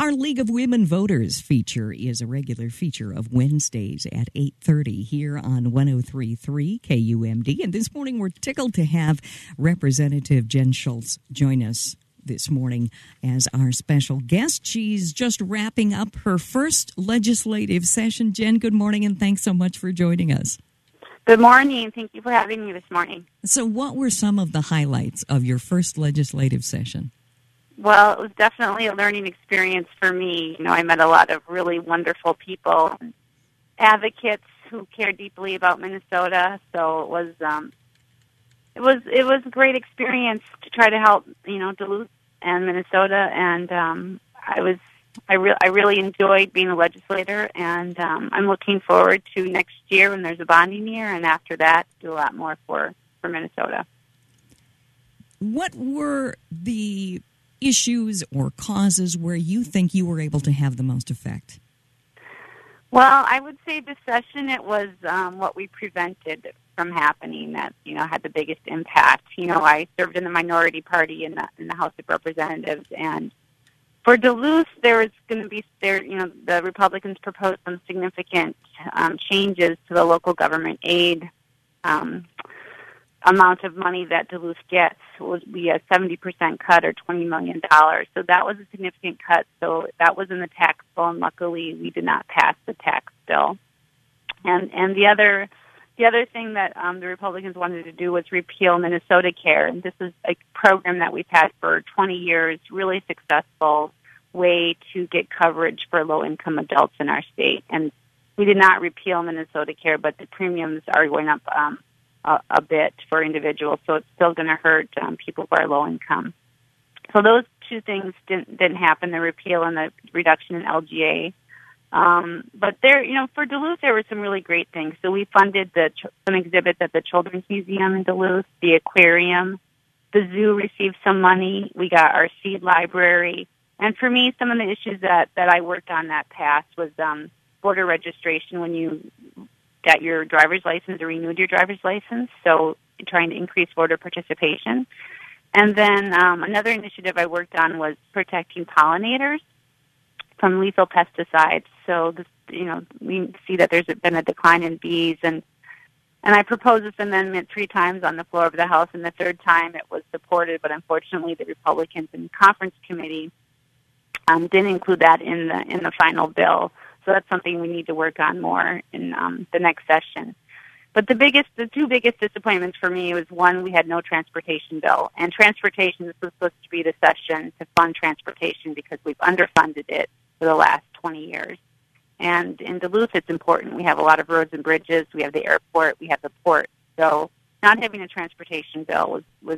Our League of Women Voters feature is a regular feature of Wednesdays at 8:30 here on 103.3 KUMD. And this morning we're tickled to have Representative Jen Schultz join us this morning as our special guest. She's just wrapping up her first legislative session. Jen, good morning, and thanks so much for joining us. Good morning. Thank you for having me this morning. So what were some of the highlights of your first legislative session? Well, it was definitely a learning experience for me. I met a lot of really wonderful people, advocates who care deeply about Minnesota. So it was a great experience to try to help, Duluth and Minnesota. And I really enjoyed being a legislator, and I'm looking forward to next year when there's a bonding year, and after that, do a lot more for Minnesota. What were the issues or causes where you think you were able to have the most effect? Well, I would say this session, it was what we prevented from happening that, had the biggest impact. I served in the minority party in the House of Representatives, and for Duluth, there was going to be, the Republicans proposed some significant changes to the local government aid amount of money that Duluth gets. Would be a 70% cut or $20 million. So that was a significant cut. So that was in the tax bill, and luckily we did not pass the tax bill. And the other thing that the Republicans wanted to do was repeal Minnesota Care. And this is a program that we've had for 20 years, really successful way to get coverage for low-income adults in our state. And we did not repeal Minnesota Care, but the premiums are going up a bit for individuals, so it's still going to hurt people who are low income. So those two things didn't happen, the repeal and the reduction in LGA. But there, for Duluth, there were some really great things. So we funded some exhibits at the Children's Museum in Duluth, the aquarium. The zoo received some money. We got our seed library. And for me, some of the issues that I worked on that passed was voter registration when you got your driver's license or renewed your driver's license, so trying to increase voter participation. And then another initiative I worked on was protecting pollinators from lethal pesticides. So, we see that there's been a decline in bees, and I proposed this amendment 3 times on the floor of the House, and the third time it was supported, but unfortunately the Republicans in the conference committee didn't include that in the final bill. So that's something we need to work on more in the next session. But the two biggest disappointments for me was, one, we had no transportation bill. And transportation, this was supposed to be the session to fund transportation because we've underfunded it for the last 20 years. And in Duluth, it's important. We have a lot of roads and bridges. We have the airport. We have the port. So not having a transportation bill was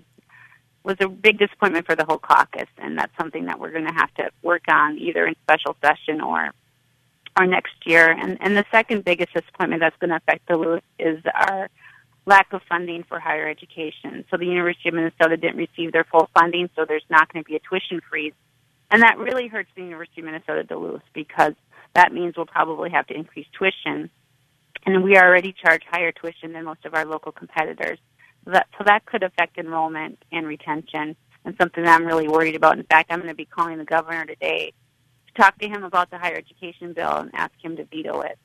a big disappointment for the whole caucus. And that's something that we're going to have to work on either in special session or next year. And the second biggest disappointment that's going to affect Duluth is our lack of funding for higher education. So the University of Minnesota didn't receive their full funding, so there's not going to be a tuition freeze. And that really hurts the University of Minnesota Duluth because that means we'll probably have to increase tuition. And we already charge higher tuition than most of our local competitors. So that could affect enrollment and retention, and something that I'm really worried about. In fact, I'm going to be calling the governor today, talk to him about the higher education bill and ask him to veto it.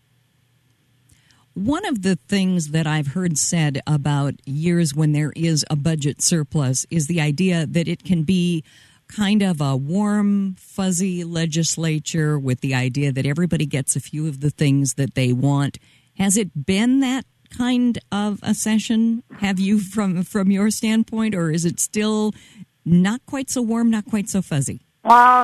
One of the things that I've heard said about years when there is a budget surplus is the idea that it can be kind of a warm, fuzzy legislature with the idea that everybody gets a few of the things that they want. Has it been that kind of a session, have you, from your standpoint, or is it still not quite so warm, not quite so fuzzy? Well,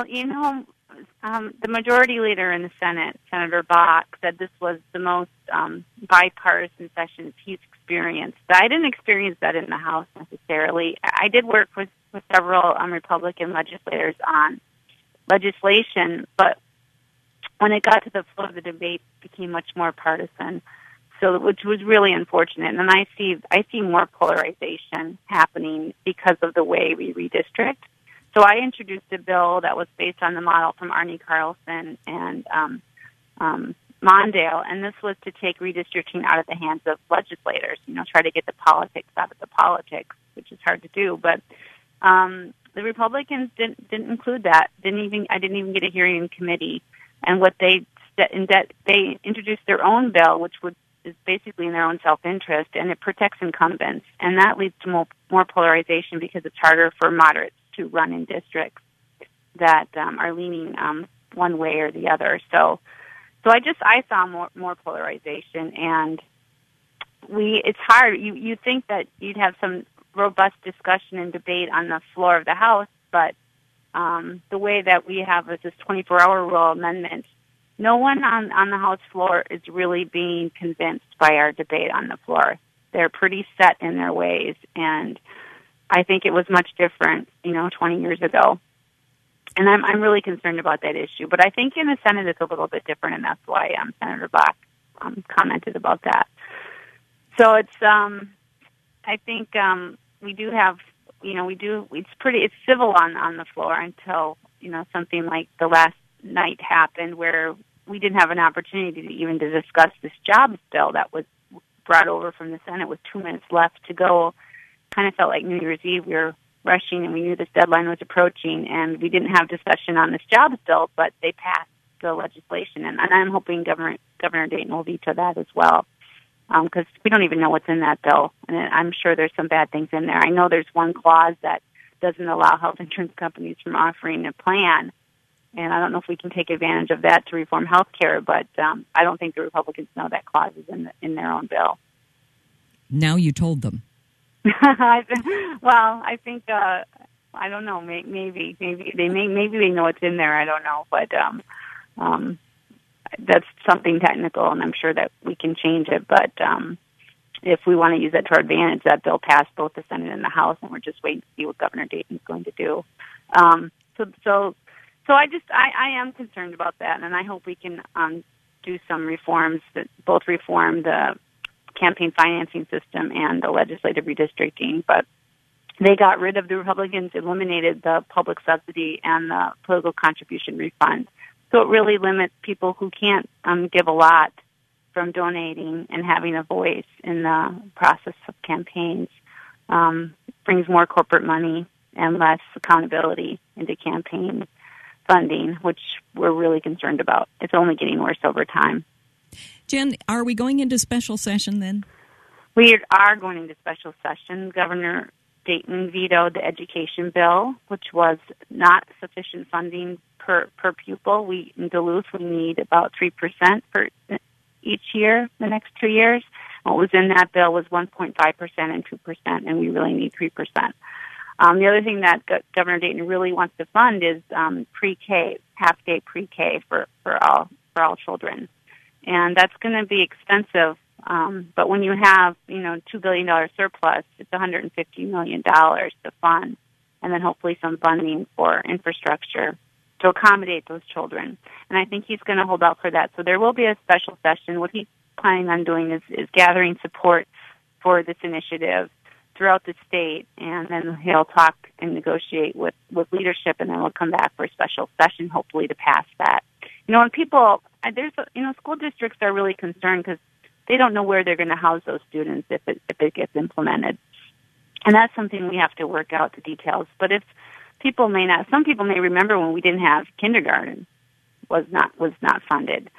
the majority leader in the Senate, Senator Bach, said this was the most bipartisan session he's experienced. But I didn't experience that in the House necessarily. I did work with several Republican legislators on legislation, but when it got to the floor of the debate, it became much more partisan. So, which was really unfortunate. And I see more polarization happening because of the way we redistrict. So I introduced a bill that was based on the model from Arne Carlson and Mondale, and this was to take redistricting out of the hands of legislators, try to get the politics out of the politics, which is hard to do. But the Republicans didn't include that. I didn't even get a hearing in committee. And what they introduced their own bill, which is basically in their own self-interest, and it protects incumbents. And that leads to more polarization because it's harder for moderates to run in districts that are leaning one way or the other. So I saw more polarization, and it's hard. You think that you'd have some robust discussion and debate on the floor of the House, but the way that we have this 24-hour rule amendment, no one on the House floor is really being convinced by our debate on the floor. They're pretty set in their ways, and I think it was much different, 20 years ago. And I'm really concerned about that issue. But I think in the Senate it's a little bit different, and that's why Senator Bach commented about that. So it's, I think we do have, it's civil on the floor until, something like the last night happened where we didn't have an opportunity to discuss this jobs bill that was brought over from the Senate with 2 minutes left to go. Kind of felt like New Year's Eve. We were rushing, and we knew this deadline was approaching, and we didn't have discussion on this jobs bill, but they passed the legislation, and I'm hoping Governor Dayton will veto that as well, because we don't even know what's in that bill, and I'm sure there's some bad things in there. I know there's one clause that doesn't allow health insurance companies from offering a plan, and I don't know if we can take advantage of that to reform health care, but I don't think the Republicans know that clause is in their own bill. Now you told them. Well, I think I don't know. Maybe they know it's in there. I don't know, but that's something technical, and I'm sure that we can change it. But if we want to use that to our advantage, that bill passed both the Senate and the House, and we're just waiting to see what Governor Dayton's going to do. So I am concerned about that, and I hope we can do some reforms that both reform the campaign financing system and the legislative redistricting. But the Republicans eliminated the public subsidy and the political contribution refund. So it really limits people who can't give a lot from donating and having a voice in the process of campaigns. Brings more corporate money and less accountability into campaign funding, which we're really concerned about. It's only getting worse over time. Jen, are we going into special session then? We are going into special session. Governor Dayton vetoed the education bill, which was not sufficient funding per pupil. In Duluth, we need about 3% for each year, the next 2 years. What was in that bill was 1.5% and 2%, and we really need 3%. The other thing that Governor Dayton really wants to fund is pre-K, half-day pre-K for all children. And that's going to be expensive. But when you have, $2 billion surplus, it's $150 million to fund, and then hopefully some funding for infrastructure to accommodate those children. And I think he's going to hold out for that. So there will be a special session. What he's planning on doing is gathering support for this initiative throughout the state, and then he'll talk and negotiate with leadership, and then we'll come back for a special session, hopefully to pass that. When people, school districts are really concerned because they don't know where they're going to house those students if it gets implemented. And that's something we have to work out the details. But some people may remember when we didn't have kindergarten was not funded.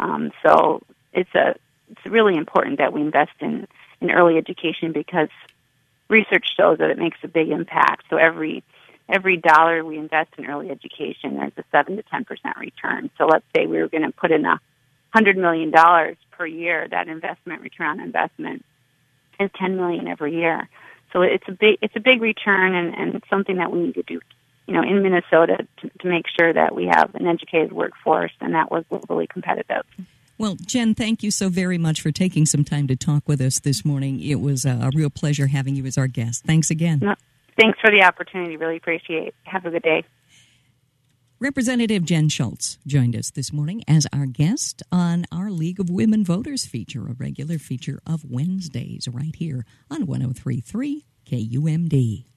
So it's really important that we invest in early education because research shows that it makes a big impact. So every dollar we invest in early education, there's a 7 to 10% return. So let's say we were going to put in $100 million per year. That return on investment is $10 million every year. So it's a big return, and it's something that we need to do, in Minnesota to make sure that we have an educated workforce, and that was really competitive. Well, Jen, thank you so very much for taking some time to talk with us this morning. It was a real pleasure having you as our guest. Thanks again. Thanks for the opportunity. Really appreciate it. Have a good day. Representative Jen Schultz joined us this morning as our guest on our League of Women Voters feature, a regular feature of Wednesdays right here on 103.3 KUMD.